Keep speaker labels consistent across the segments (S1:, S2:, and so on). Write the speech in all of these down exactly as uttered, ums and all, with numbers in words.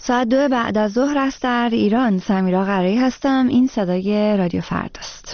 S1: ساعت دو بعد از ظهر است در ایران. سمیرا قرایی هستم. این صدای رادیو فرداست.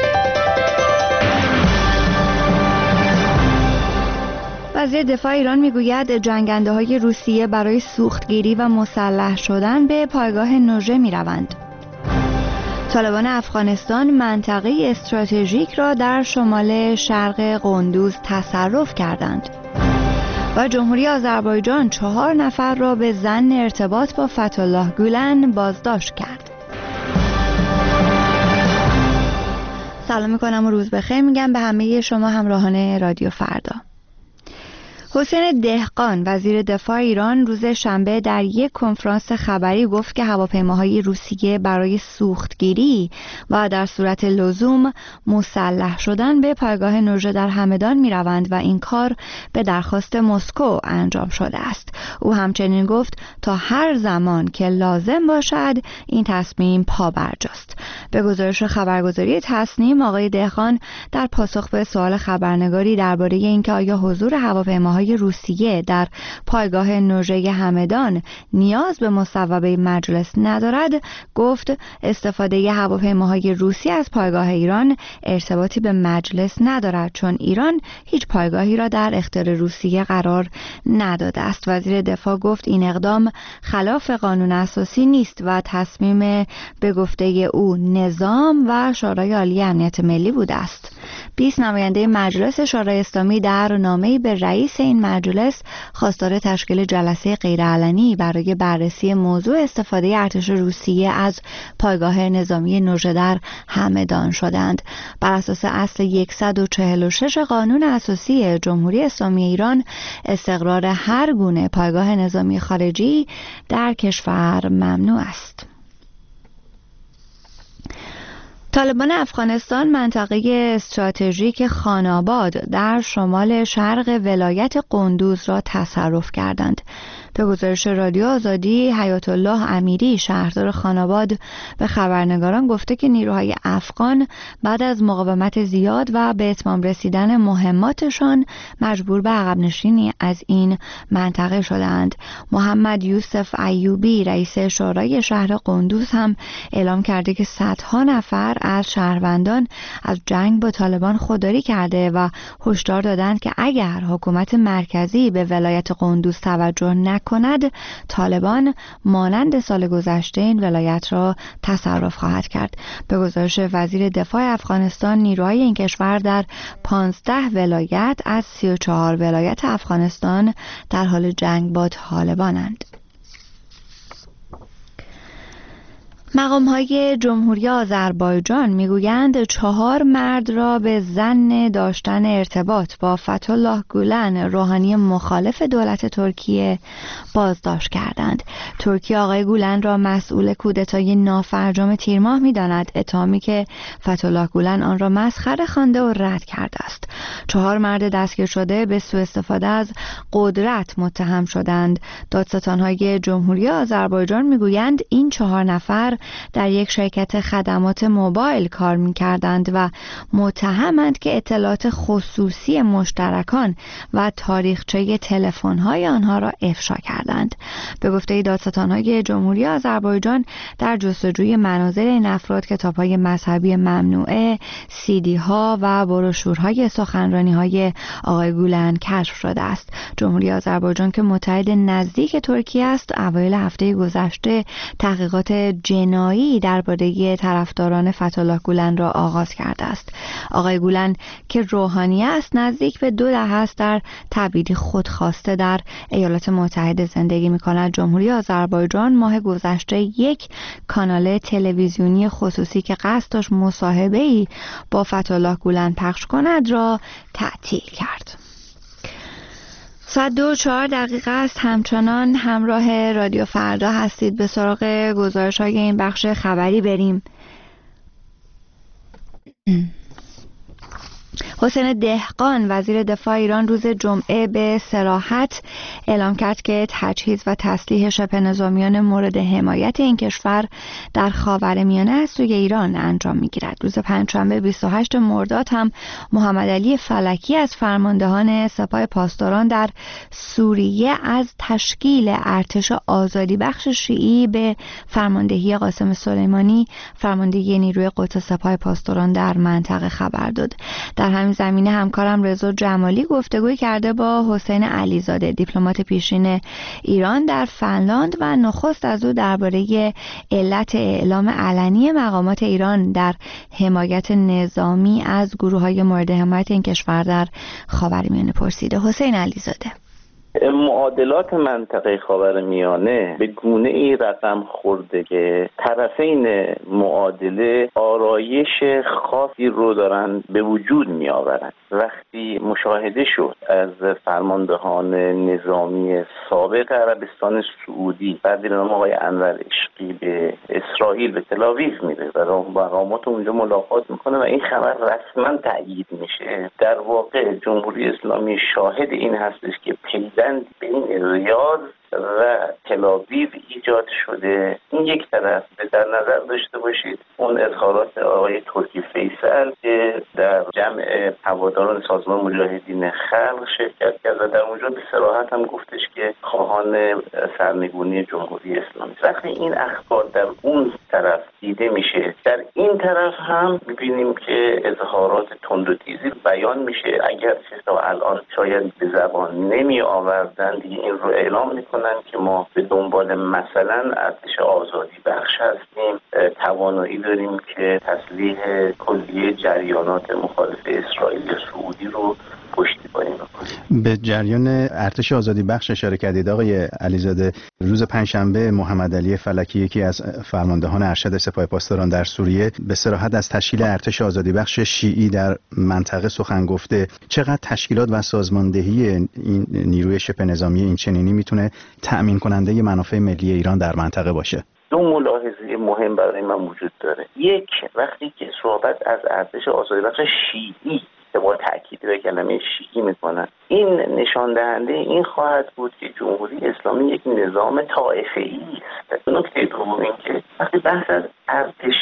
S1: وزیر دفاع ایران میگوید جنگنده های روسیه برای سوختگیری و مسلح شدن به پایگاه نوژه می روند. طالبان افغانستان منطقه استراتژیک را در شمال شرق قندوز تصرف کردند. و جمهوری آذربایجان چهار نفر را به ظن ارتباط با فتح‌الله گولن بازداشت کرد. سلام میکنم و روز بخیر میگم به همه شما همراهان رادیو فردا. حسین دهقان وزیر دفاع ایران روز شنبه در یک کنفرانس خبری گفت که هواپیماهای روسیه برای سوختگیری و در صورت لزوم مسلح شدن به پایگاه نوژه در همدان می روند و این کار به درخواست مسکو انجام شده است. او همچنین گفت تا هر زمان که لازم باشد این تصمیم پابرجاست. به گزارش خبرگزاری تصنیم آقای دهقان در پاسخ به سوال خبرنگاری درباره اینکه آیا حضور هواپیماهای روسیه در پایگاه نوژه همدان نیاز به مصوبه مجلس ندارد گفت استفاده هواپیماهای روسی از پایگاه ایران ارتباطی به مجلس ندارد چون ایران هیچ پایگاهی را در اختیار روسیه قرار نداده است. وزیر دفاع گفت این اقدام خلاف قانون اساسی نیست و تصمیم به گفته او نظام و شورای عالی امنیت ملی بوده است. بیست نماینده مجلس شورای اسلامی در نامه‌ای به رئیس این مجلس خواستار تشکیل جلسه غیرعلنی برای بررسی موضوع استفاده ارتش روسیه از پایگاه نظامی نوژه در همدان شدند. بر اساس اصل صد و چهل و شش قانون اساسی جمهوری اسلامی ایران استقرار هر گونه پایگاه نظامی خارجی در کشور ممنوع است. طالبان افغانستان منطقه استراتژیک خاناباد در شمال شرق ولایت قندوز را تصرف کردند. به گزارش رادیو آزادی حیات الله امیری شهردار خاناباد به خبرنگاران گفته که نیروهای افغان بعد از مقاومت زیاد و به اتمام رسیدن مهماتشان مجبور به عقب نشینی از این منطقه شدند. محمد یوسف ایوبی رئیس شورای شهر قندوز هم اعلام کرده که صدها نفر از شهروندان از جنگ با طالبان خودداری کرده و هشدار دادند که اگر حکومت مرکزی به ولایت قندوز توجه نکند طالبان مانند سال گذشته این ولایت را تصرف خواهد کرد. به گزارش وزیر دفاع افغانستان نیروهای این کشور در پانزده ولایت از سی و چهار ولایت افغانستان در حال جنگ با طالبانند. مقام‌های جمهوری آذربایجان میگویند چهار مرد را به ظن داشتن ارتباط با فتح‌الله گولن روحانی مخالف دولت ترکیه بازداشت کردند. ترکیه آقای گولن را مسئول کودتای نافرجام تیر ماه می‌داند، اتهامی که فتح‌الله گولن آن را مسخره خوانده و رد کرده است. چهار مرد دستگیر شده به سوء استفاده از قدرت متهم شدند. دادستان‌های جمهوری آذربایجان میگویند این چهار نفر در یک شرکت خدمات موبایل کار می‌کردند و متهمند که اطلاعات خصوصی مشترکان و تاریخچه تلفن‌های آنها را افشا کردند. به گفته دادستان‌های جمهوری آذربایجان در جستجوی منازل این افراد کتاب‌های مذهبی ممنوعه، سی‌دی‌ها و بروشورهای سخنرانی‌های آقای گولن کشف شده است. جمهوری آذربایجان که متحد نزدیک ترکیه است، اوایل هفته گذشته تحقیقات جنایی درباره طرفداران فتح‌الله گولن را آغاز کرده است. آقای گولن که روحانی است نزدیک به دو دهه است در تبعیدی خودخواسته در ایالات متحده زندگی می‌کند. جمهوری آذربایجان ماه گذشته یک کانال تلویزیونی خصوصی که قصد داشت مصاحبه‌ای با فتح‌الله گولن پخش کند را تعطیل کرد. ساعت دو و چهار دقیقه است. همچنان همراه رادیو فردا هستید. به سراغ گزارش های این بخش خبری بریم. حسین دهقان وزیر دفاع ایران روز جمعه به صراحت اعلام کرد که تجهیز و تسلیح شبه نظامیان مورد حمایت این کشور در خاورمیانه از سوی ایران انجام می‌گیرد. روز پنجشنبه بیست و هشتم مرداد هم محمد علی فلکی از فرماندهان سپاه پاسداران در سوریه از تشکیل ارتش آزادی بخش شیعی به فرماندهی قاسم سلیمانی فرماندهی نیروی قدس سپاه پاسداران در منطقه خبر داد. در همین زمینه همکارم رضا جمالی گفتگوی کرده با حسین علیزاده دیپلمات پیشین ایران در فنلاند و نخست از او درباره علت اعلام علنی مقامات ایران در حمایت نظامی از گروه‌های مورد حمایت این کشور در خاورمیانه پرسیده. حسین علیزاده:
S2: معادلات منطقه خاورمیانه به گونه ای رقم خورده که طرفین معادله آرایش خاصی رو دارن به وجود می آورند. وقتی مشاهده شد از فرماندهان نظامی سابق عربستان سعودی بعد نام آقای انور عشقی به اسرائیل به تل‌آویو میره و مقامات اونجا ملاقات میکنه و این خبر رسما تأیید میشه، در واقع جمهوری اسلامی شاهد این هستش که پیوند بین ریاض و تل‌آویو ایجاد شده. این یک طرف. در نظر داشته باشید اون اظهارات آقای ترکی فیصل که در جمع هواداران سازمان مجاهدین خلق شرکت کرد و در اونجا به صراحت هم گفتش که خواهان سرنگونی جمهوری اسلامی. وقتی این اخبار در اون طرف دیده میشه، در این طرف هم میبینیم که اظهارات تند و تیزی بیان میشه. اگر تا الان شاید به زبان نمی آوردن، دیگه این رو اعلام میکنن که ما به دنبال مثلا ارتش آزادی بخش هستیم، توانایی داریم که تسلیح کلیه جریانات مخالف اسرائیل یا سعودی رو پشتیبانی بکنیم.
S3: به جریان ارتش آزادی بخش اشاره کردید آقای علیزاده. روز پنجشنبه محمد علی فلکی، یکی از فرماندهان ارشد سپاه پاسداران در سوریه، به صراحت از تشکیل ارتش آزادی بخش شیعی در منطقه سخن گفته. چقدر تشکیلات و سازماندهی این نیروی شبه نظامی این چنینی میتونه تأمین کننده منافع ملی ایران در منطقه باشه؟
S2: دو ملاحظه مهم برای من وجود داره. یک، وقتی که صحبت از ارتش آزادی بخش شیعی که با تأکید به کلمه شیعی میکنن، این نشان دهنده این خواهد بود که جمهوری اسلامی یک نظام طائفه‌ای است. نکته دوم این که وقتی بحث از ارتش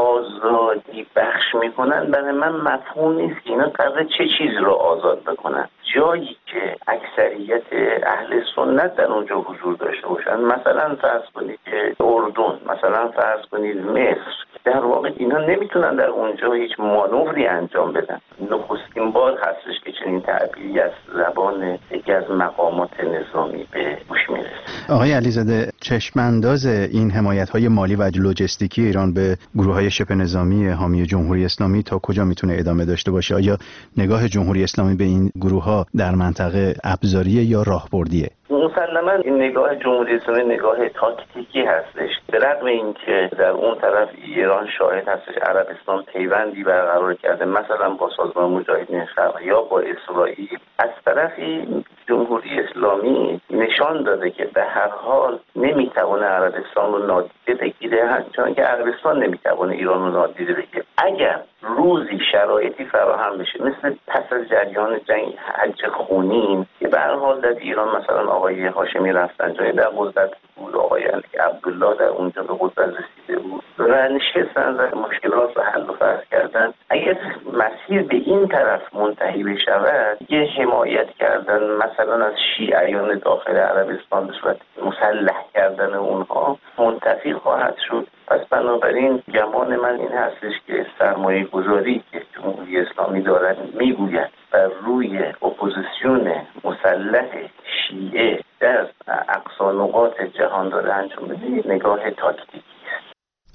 S2: آزادی بخش میکنن، برای من مفهوم نیست که اینا قراره چه چیزی رو آزاد بکنن. جایی که اکثریت اهل سنت در اونجا حضور داشته باشن، مثلا فرض کنید که اردن، مثلا فرض کنید مصر، در واقع اینا نمیتونن در اونجا هیچ مانوری انجام بدن. نخستین بار هستش که چنین تعبیری از زبان یکی از مقامات نظامی به گوش میرسه.
S3: آقای علیزاده، چشمانداز این حمایت‌های مالی و لوجستیکی ایران به گروه‌های شبه نظامی حامی جمهوری اسلامی تا کجا میتونه ادامه داشته باشه؟ آیا نگاه جمهوری اسلامی به این گروه‌ها در منطقه ابزاریه یا راهبردیه؟
S2: مسلماً این نگاه جمهوری اسلامی نگاه تاکتیکی هستش. به رغم اینکه در اون طرف ایران شاهد هستش عربستان پیوندی برقرار کرده، مثلا با سازمان مجاهدین خلق یا با اسرائیل، از طرفی جمهوری اسلامی نشان داده که به هر حال نمیتونه عربستان رو نادیده بگیره، چون که عربستان نمیتونه ایران رو نادیده بگیره. اگر روزی شرایطی فراهم بشه، مثل پس از جریان جنگ حج خونین که به هر حال در ایران مثلا آقای هاشمی رفسنجانی در قدرت بود، آقای علی عبدالله در اونجا به قدرت رسیده بود و نشستن و مشکلات رو حل و فصل کردن، اگر مسیر به این طرف منتهی بشود، یه حمایت کردن مثلا از شیعیان داخل عربستان به صورت مسلح کردن اونها منتفی خواهد شد. پس بنابراین گمان من این هستش که سرمایه گذاری که جمهوری اسلامی دارد میگوید بر روی اپوزیسیون مسلح شیعه در اقصا نقاط جهان داره انجام بده، نگاه تاکتیکی است.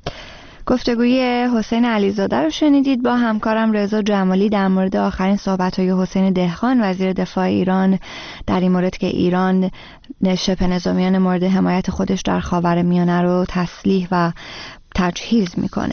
S1: گفتگوی حسین علیزاده رو شنیدید با همکارم رضا جمالی در مورد آخرین صحبت‌های حسین دهقان وزیر دفاع ایران در این مورد که ایران شبه نظامیان مورد حمایت خودش در خاورمیانه رو تسلیح و تجهیز میکنه.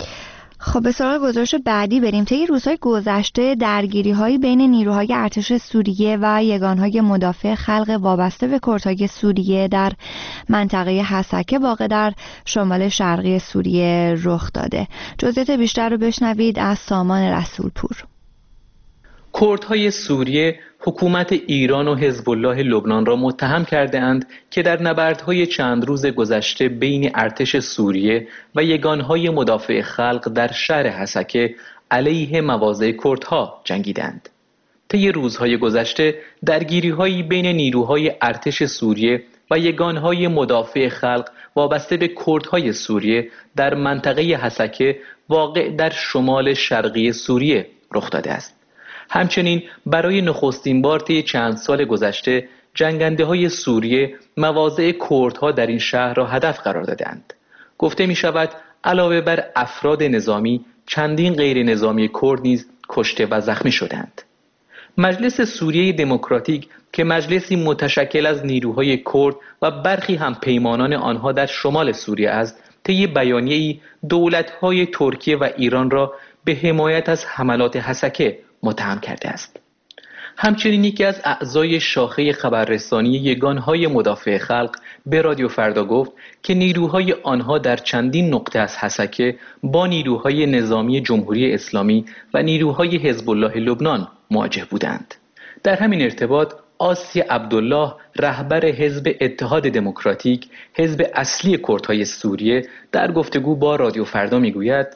S1: خب به سراغ گزارش بعدی بریم. طی روزهای گذشته درگیری‌هایی بین نیروهای ارتش سوریه و یگانهای مدافع خلق وابسته به کردهای سوریه در منطقه حسکه واقع در شمال شرقی سوریه رخ داده. جزئیات بیشتر رو بشنوید از سامان رسولپور.
S4: کردهای سوریه حکومت ایران و حزب الله لبنان را متهم کرده اند که در نبردهای چند روز گذشته بین ارتش سوریه و یگانهای مدافع خلق در شهر حسکه علیه مواضع کردها جنگیدند. طی روزهای گذشته درگیری‌هایی بین نیروهای ارتش سوریه و یگانهای مدافع خلق وابسته به کردهای سوریه در منطقه حسکه واقع در شمال شرقی سوریه رخ داده است. همچنین برای نخستین بار طی چند سال گذشته جنگنده‌های سوریه مواضع کردها در این شهر را هدف قرار دادند. گفته می شود علاوه بر افراد نظامی چندین غیر نظامی کرد نیز کشته و زخمی شدند. مجلس سوریه دموکراتیک که مجلسی متشکل از نیروهای کرد و برخی هم پیمانان آنها در شمال سوریه است، طی بیانیه‌ای دولت‌های ترکیه و ایران را به حمایت از حملات حسکه متهم کرده است. همچنین یکی از اعضای شاخه خبررسانی یگانهای مدافع خلق به رادیو فردا گفت که نیروهای آنها در چندین نقطه از حسکه با نیروهای نظامی جمهوری اسلامی و نیروهای حزب الله لبنان مواجه بودند. در همین ارتباط آسی عبدالله رهبر حزب اتحاد دموکراتیک، حزب اصلی کردهای سوریه، در گفتگو با رادیو فردا میگوید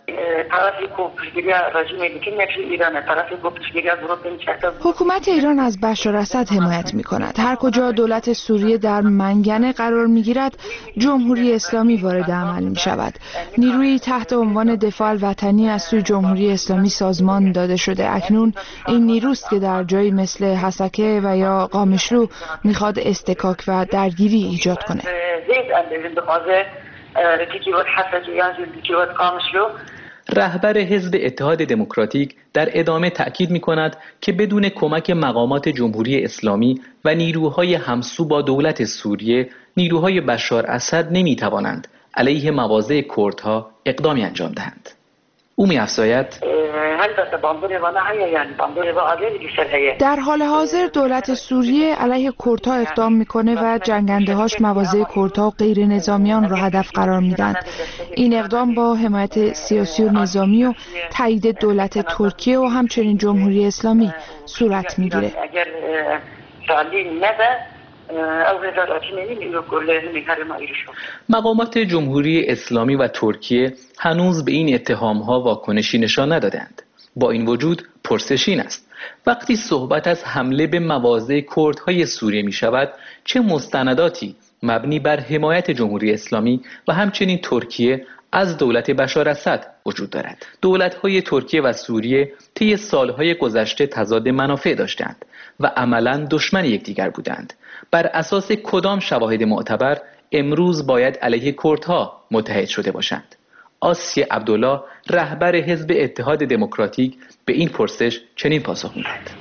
S5: حکومت ایران از بشار اسد حمایت می کند. هر کجا دولت سوریه در منگنه قرار می گیرد جمهوری اسلامی وارد عمل می شود. نیروی تحت عنوان دفاع الوطنی از سوی جمهوری اسلامی سازمان داده شده. اکنون این نیروست که در جایی مثل حسکه و یا قامشلو می خواد استکاک و درگیری ایجاد کنه.
S4: رهبر حزب اتحاد دموکراتیک در ادامه تأکید می کند که بدون کمک مقامات جمهوری اسلامی و نیروهای همسو با دولت سوریه، نیروهای بشار اسد نمی توانند علیه مواضع کردها اقدامی انجام دهند. او می افزاید
S5: در حال حاضر دولت سوریه علیه کردها اقدام میکنه و جنگنده هاش مواضع کردها و غیر نظامیان را هدف قرار میدن. این اقدام با حمایت سیاسی و نظامی و تایید دولت ترکیه و همچنین جمهوری اسلامی صورت میگیره.
S4: مقامات جمهوری اسلامی و ترکیه هنوز به این اتهام‌ها واکنشی نشان ندادند. با این وجود پرسش این است: وقتی صحبت از حمله به مواضع کردهای سوریه می شود، چه مستنداتی مبنی بر حمایت جمهوری اسلامی و همچنین ترکیه از دولت بشار اسد وجود دارد؟ دولت‌های ترکیه و سوریه طی سالهای گذشته تضاد منافع داشتند و عملاً دشمن یکدیگر بودند. بر اساس کدام شواهد معتبر امروز باید علیه کردها متحد شده باشند؟ آسی عبدالله رهبر حزب اتحاد دموکراتیک به این پرسش چنین پاسخ می‌دهد: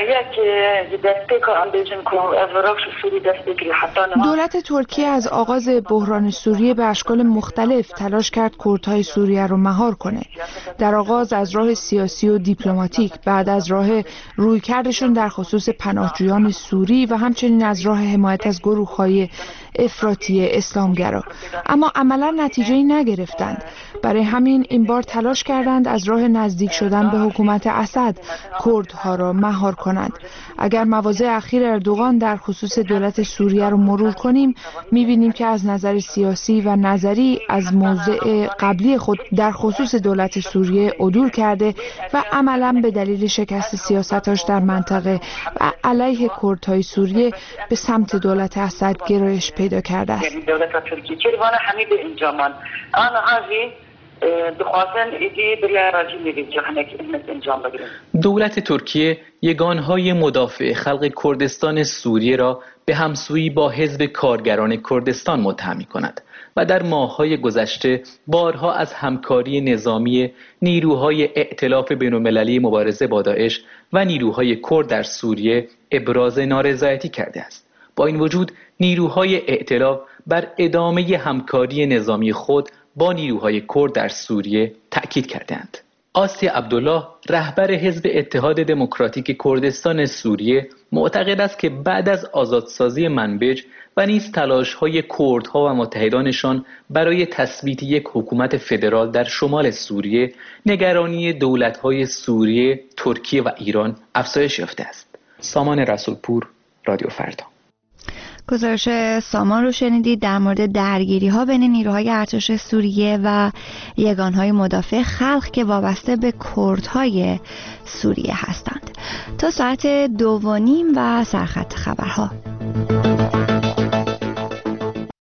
S5: دولت ترکیه از آغاز بحران سوریه به اشکال مختلف تلاش کرد کردهای سوریه رو مهار کنه. در آغاز از راه سیاسی و دیپلماتیک، بعد از راه رویکردشون در خصوص پناهجویان سوری و همچنین از راه حمایت از گروه‌های افراطی اسلامگرا، اما عملا نتیجه‌ای نگرفتند. برای همین این بار تلاش کردند از راه نزدیک شدن به حکومت اسد کردها را مهار کنند. اگر مواضع اخیر اردوغان در خصوص دولت سوریه رو مرور کنیم، می‌بینیم که از نظر سیاسی و نظری از موضع قبلی خود در خصوص دولت سوریه عدول کرده و عملاً به دلیل شکست سیاستاش در منطقه و علیه کردهای سوریه به سمت دولت اسد گرایش پیدا کرده است.
S4: دولت ترکیه یگانهای مدافع خلق کردستان سوریه را به همسویی با حزب کارگران کردستان متهم می‌کند و در ماه‌های گذشته بارها از همکاری نظامی نیروهای ائتلاف بین‌المللی مبارزه با داعش و نیروهای کرد در سوریه ابراز نارضایتی کرده است. با این وجود نیروهای ائتلاف بر ادامه همکاری نظامی خود با نیروهای کرد در سوریه تأکید کردند. آسیا عبدالله رهبر حزب اتحاد دموکراتیک کردستان سوریه معتقد است که بعد از آزادسازی منبج و نیز تلاش‌های کردها و متحدانشان برای تثبیت یک حکومت فدرال در شمال سوریه، نگرانی دولت‌های سوریه، ترکیه و ایران افزایش یافته است. سامان رسولپور، رادیو فردا.
S1: گزارش سامان رو شنیدید در مورد درگیری ها بین نیروهای ارتش سوریه و یگانهای مدافع خلق که وابسته به کردهای سوریه هستند. تا ساعت دو و نیم و سرخط خبرها.